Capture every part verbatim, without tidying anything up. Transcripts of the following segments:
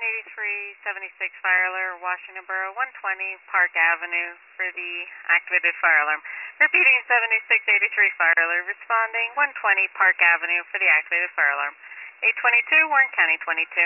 eighty-three seventy-six fire alert, Washington Borough, one twenty Park Avenue for the activated fire alarm. Repeating, seventy-six eighty-three fire alert, responding, one twenty Park Avenue for the activated fire alarm. eight twenty-two, Warren County twenty-two.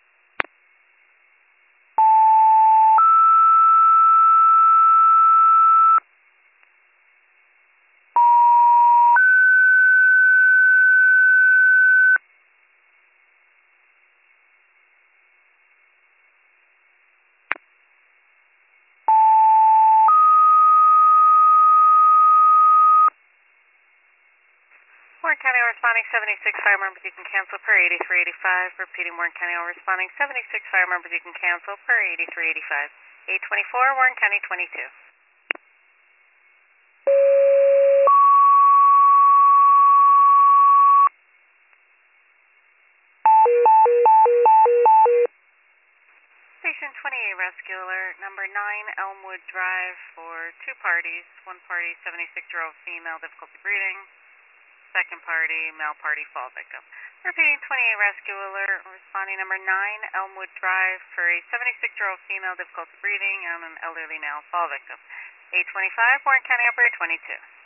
Warren County responding, seventy-six fire members you can cancel per eighty-three eighty-five. Repeating, Warren County responding, seventy-six fire members you can cancel per eighty-three eighty-five. eight twenty-four, Warren County twenty-two. Station twenty-eight rescue alert, number nine Elmwood Drive for two parties. One party, seventy-six-year-old female, difficulty breathing. Second party, male party, fall victim. Repeating, twenty-eight rescue alert, responding number nine Elmwood Drive for a seventy-six-year-old female, difficulty breathing, and an elderly male, fall victim. eight twenty-five, Warren County operator twenty-two.